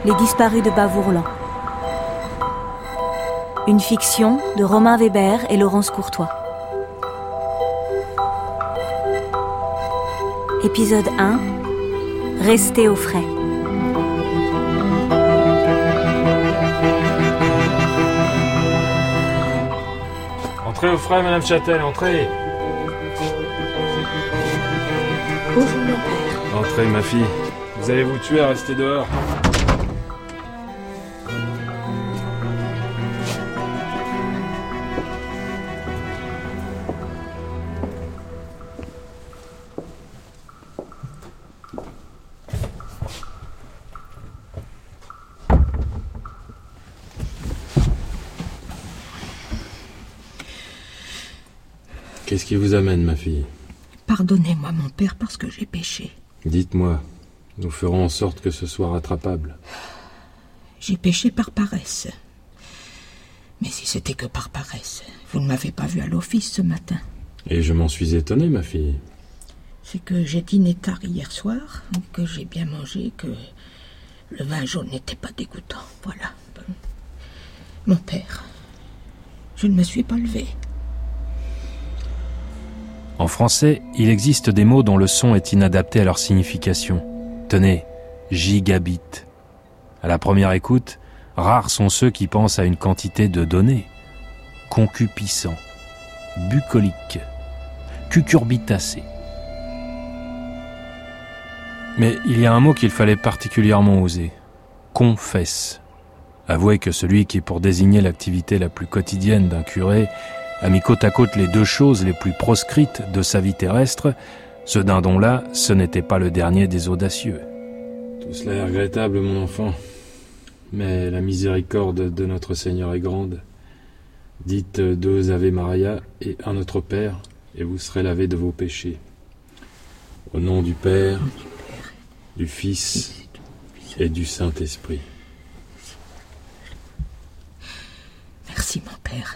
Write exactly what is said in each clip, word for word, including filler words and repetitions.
Les disparus de Bavourlan. Une fiction de Romain Weber et Laurence Courtois. Épisode un. Restez au frais. Entrez au frais, Madame Châtel, entrez. Bonjour, mon père. Entrez, ma fille. Vous allez vous tuer à rester dehors. Qu'est-ce qui vous amène, ma fille ? Pardonnez-moi, mon père, parce que j'ai péché. Dites-moi, nous ferons en sorte que ce soit rattrapable. J'ai péché par paresse. Mais si c'était que par paresse, vous ne m'avez pas vu à l'office ce matin. Et je m'en suis étonné, ma fille. C'est que j'ai dîné tard hier soir, que j'ai bien mangé, que le vin jaune n'était pas dégoûtant. Voilà. Mon père, je ne me suis pas levé. En français, il existe des mots dont le son est inadapté à leur signification. Tenez, gigabit. À la première écoute, rares sont ceux qui pensent à une quantité de données. Concupiscent, bucolique, cucurbitacé. Mais il y a un mot qu'il fallait particulièrement oser. Confesse. Avouez que celui qui, pour désigner l'activité la plus quotidienne d'un curé, a mis côte à côte les deux choses les plus proscrites de sa vie terrestre, ce dindon-là, ce n'était pas le dernier des audacieux. Tout cela est regrettable, mon enfant. Mais la miséricorde de notre Seigneur est grande. Dites deux Ave Maria et un Notre Père, et vous serez lavés de vos péchés. Au nom du Père, du Fils et du Saint-Esprit. Merci, mon père.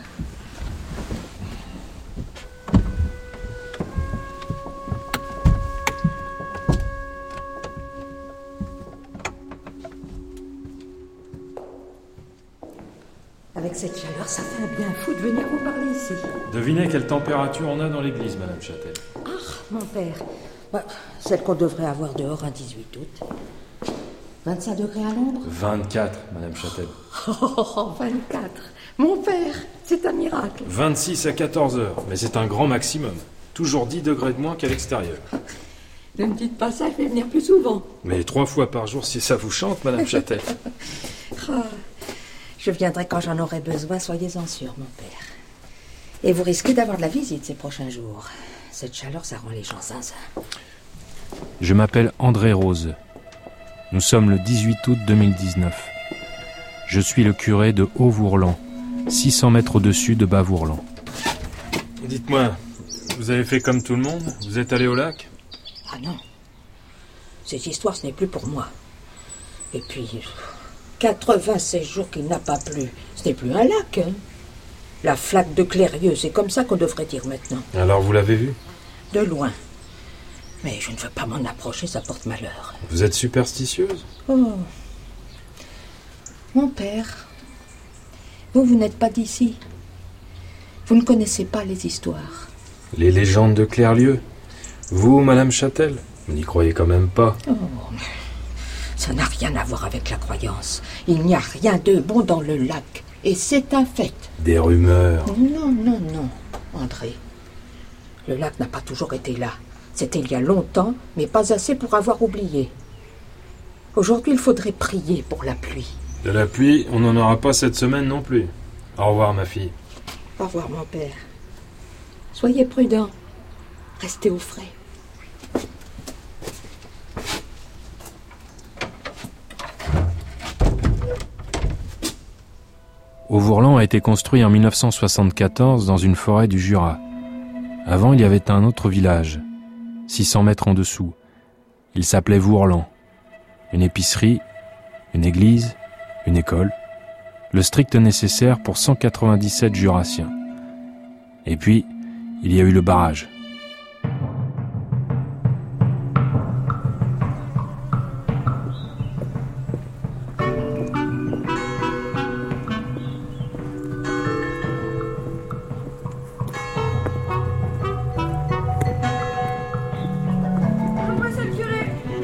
Avec cette chaleur, ça fait un bien fou de venir vous parler ici. Devinez quelle température on a dans l'église, Madame Châtel. Ah, mon père. Bah, celle qu'on devrait avoir dehors un dix-huit août. vingt-cinq degrés à l'ombre. vingt-quatre, Madame Châtel. Oh, vingt-quatre. Mon père, c'est un miracle. vingt-six à quatorze heures, mais c'est un grand maximum. Toujours dix degrés de moins qu'à l'extérieur. Ne me dites pas ça, je vais venir plus souvent. Mais trois fois par jour, si ça vous chante, Madame Châtel. Oh. Je viendrai quand j'en aurai besoin, soyez-en sûr, mon père. Et vous risquez d'avoir de la visite ces prochains jours. Cette chaleur, ça rend les gens zinzin. Je m'appelle André Rose. Nous sommes le dix-huit août deux mille dix-neuf. Je suis le curé de Haut-Vourlan, six cents mètres au-dessus de Bavourlan. Dites-moi, vous avez fait comme tout le monde ? Vous êtes allé au lac ? Ah non. Cette histoire, ce n'est plus pour moi. Et puis... quatre-vingt-seize jours qu'il n'a pas plu. Ce n'est plus un lac, hein. La flaque de Clérieux, c'est comme ça qu'on devrait dire maintenant. Alors vous l'avez vu ? De loin. Mais je ne veux pas m'en approcher, ça porte malheur. Vous êtes superstitieuse ? Oh. Mon père, vous, vous n'êtes pas d'ici. Vous ne connaissez pas les histoires. Les légendes de Clérieux ? Vous, Madame Châtel ? Vous n'y croyez quand même pas ? Oh. Ça n'a rien à voir avec la croyance. Il n'y a rien de bon dans le lac. Et c'est un fait. Des rumeurs. Non, non, non, André. Le lac n'a pas toujours été là. C'était il y a longtemps, mais pas assez pour avoir oublié. Aujourd'hui, il faudrait prier pour la pluie. De la pluie, on n'en aura pas cette semaine non plus. Au revoir, ma fille. Au revoir, mon père. Soyez prudents. Restez au frais. Haut-Vourlan a été construit en mille neuf cent soixante-quatorze dans une forêt du Jura. Avant, il y avait un autre village, six cents mètres en dessous. Il s'appelait Vourlan. Une épicerie, une église, une école, le strict nécessaire pour cent quatre-vingt-dix-sept Jurassiens. Et puis, il y a eu le barrage.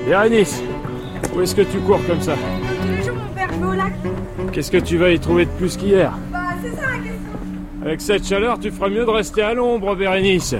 Bérénice, où est-ce que tu cours comme ça? Bonjour mon père, je vais au lac. Qu'est-ce que tu vas y trouver de plus qu'hier? Bah c'est ça la question. Avec cette chaleur, tu feras mieux de rester à l'ombre, Bérénice.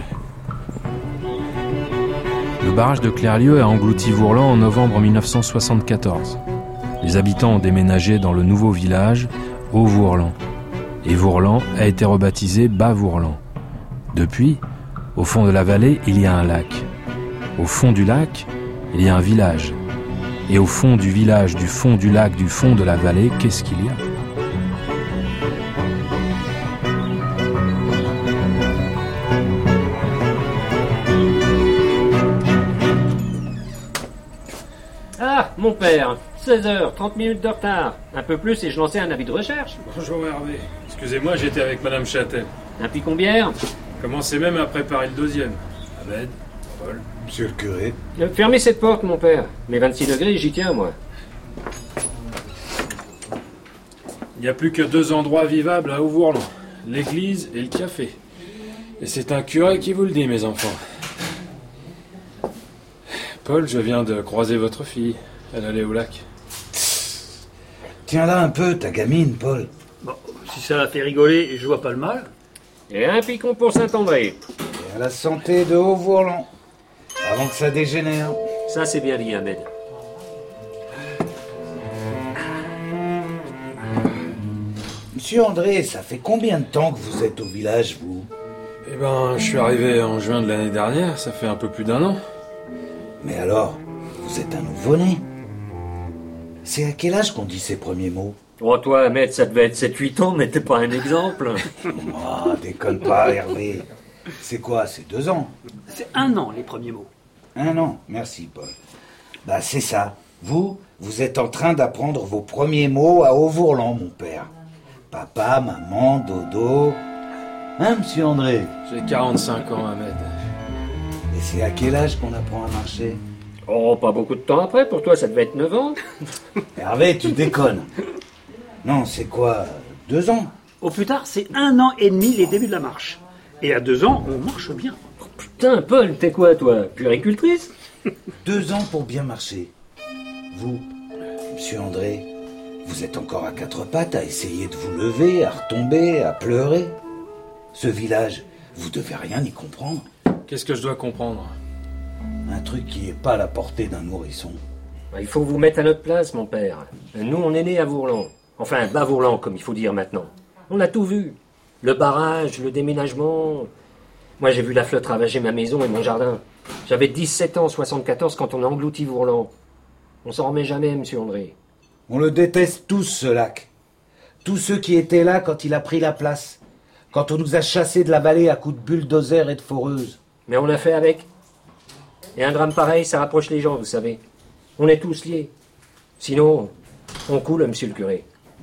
Le barrage de Clerlieu a englouti Vourlan en novembre mille neuf cent soixante-quatorze. Les habitants ont déménagé dans le nouveau village, Haut-Vourlan. Et Vourlan a été rebaptisé Bas-Vourlan. Depuis, au fond de la vallée, il y a un lac. Au fond du lac, il y a un village. Et au fond du village, du fond du lac, du fond de la vallée, qu'est-ce qu'il y a ? Ah, mon père, seize heures, trente minutes de retard. Un peu plus et je lançais un avis de recherche. Bonjour Hervé. Excusez-moi, j'étais avec Madame Châtel. Un picon-bière. Commencez même à préparer le deuxième. Ahmed, Paul. Monsieur le curé. Euh, Fermez cette porte, mon père. Mes vingt-six degrés, j'y tiens, moi. Il n'y a plus que deux endroits vivables à Haut-Vourlan. L'église et le café. Et c'est un curé qui vous le dit, mes enfants. Paul, je viens de croiser votre fille. Elle allait au lac. Tiens là un peu, ta gamine, Paul. Bon, si ça la fait rigoler, je vois pas le mal. Et un picon pour Saint-André. Et à la santé de Haut-Vourlan. Avant que ça dégénère. Ça, c'est bien dit, Ahmed. Monsieur André, ça fait combien de temps que vous êtes au village, vous? Eh ben, je suis arrivé en juin de l'année dernière, ça fait un peu plus d'un an. Mais alors, vous êtes un nouveau-né. C'est à quel âge qu'on dit ces premiers mots? Oh, toi, Ahmed, ça devait être sept huit ans, mais t'es pas un exemple. Oh, déconne pas, Hervé. C'est quoi, c'est deux ans? C'est un an, les premiers mots. Un an, merci, Paul. Bah, c'est ça. Vous, vous êtes en train d'apprendre vos premiers mots à Haut-Vourlan, mon père. Papa, maman, dodo. Hein, monsieur André? J'ai quarante-cinq ans, Ahmed. Et c'est à quel âge qu'on apprend à marcher? Oh, pas beaucoup de temps après, pour toi, ça devait être neuf ans. Hervé, tu déconnes. Non, c'est quoi? Deux ans? Au plus tard, c'est un an et demi les débuts de la marche. Et à deux ans, on marche bien. Oh, putain, Paul, t'es quoi, toi? Puéricultrice? Deux ans pour bien marcher. Vous, monsieur André, vous êtes encore à quatre pattes à essayer de vous lever, à retomber, à pleurer. Ce village, vous devez rien y comprendre. Qu'est-ce que je dois comprendre? Un truc qui n'est pas à la portée d'un nourrisson. Il faut vous mettre à notre place, mon père. Nous, on est nés à Vourlan. Enfin, Bas-Vourlan, comme il faut dire maintenant. On a tout vu. Le barrage, le déménagement. Moi, j'ai vu la flotte ravager ma maison et mon jardin. J'avais dix-sept ans en soixante-quatorze quand on a englouti Vourlan. On s'en remet jamais, monsieur André. On le déteste tous, ce lac. Tous ceux qui étaient là quand il a pris la place. Quand on nous a chassés de la vallée à coups de bulldozer et de foreuse. Mais on l'a fait avec. Et un drame pareil, ça rapproche les gens, vous savez. On est tous liés. Sinon, on coule, monsieur le curé.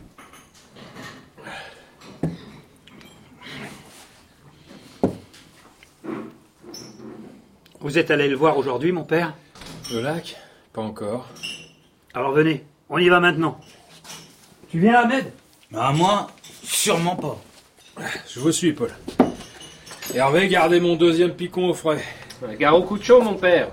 Vous êtes allé le voir aujourd'hui, mon père? Le lac? Pas encore. Alors venez, on y va maintenant. Tu viens, Ahmed? Ah, moi, sûrement pas. Je vous suis, Paul. Hervé, gardez mon deuxième picon au frais. Gare au coup de chaud, mon père.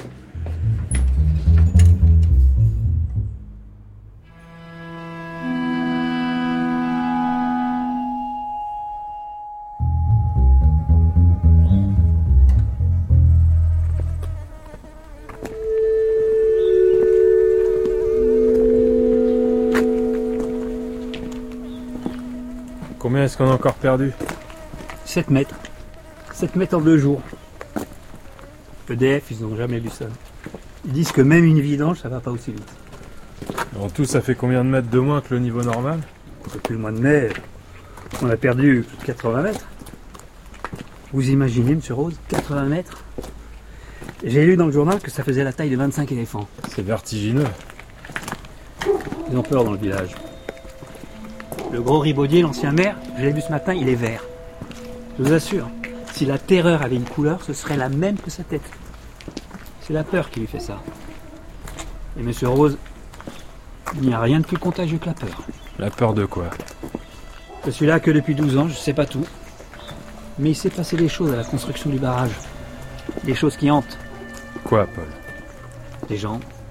Combien est-ce qu'on a encore perdu? sept mètres. sept mètres en deux jours. E D F, ils n'ont jamais vu ça. Ils disent que même une vidange, ça va pas aussi vite. En tout, ça fait combien de mètres de moins que le niveau normal? Depuis le mois de mai, on a perdu plus de quatre-vingts mètres. Vous imaginez, monsieur Rose, quatre-vingts mètres? J'ai lu dans le journal que ça faisait la taille de vingt-cinq éléphants. C'est vertigineux. Ils ont peur dans le village. Le gros Ribaudier, l'ancien maire, je l'ai vu ce matin, il est vert. Je vous assure, si la terreur avait une couleur, ce serait la même que sa tête. C'est la peur qui lui fait ça. Et monsieur Rose, il n'y a rien de plus contagieux que la peur. La peur de quoi? Je suis là que depuis douze ans, je sais pas tout. Mais il s'est passé des choses à la construction du barrage. Des choses qui hantent. Quoi, Paul? Des gens,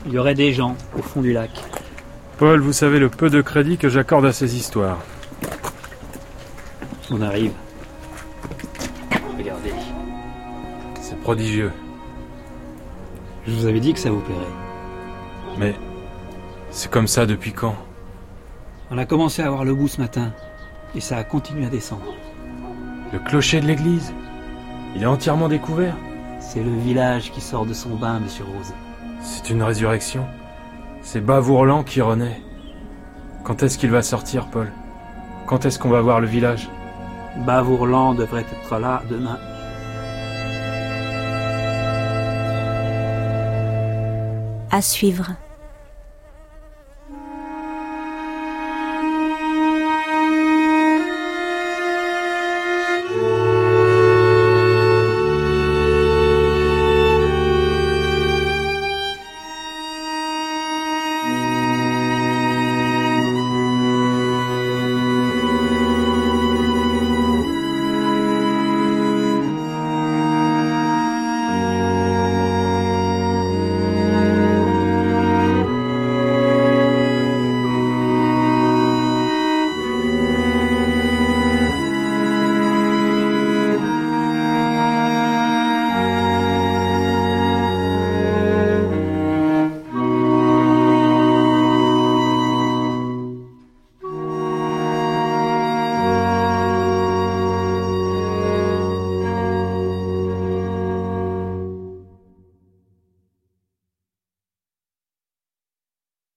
Il y aurait des gens au fond du lac. Paul, vous savez le peu de crédit que j'accorde à ces histoires. On arrive. Regardez. C'est prodigieux. Je vous avais dit que ça vous plairait. Mais c'est comme ça depuis quand? On a commencé à voir le bout ce matin. Et ça a continué à descendre. Le clocher de l'église? Il est entièrement découvert? C'est le village qui sort de son bain, monsieur Rose. C'est une résurrection. C'est Bavourlan qui renaît. Quand est-ce qu'il va sortir, Paul? Quand est-ce qu'on va voir le village? Bavourlan devrait être là demain. À suivre.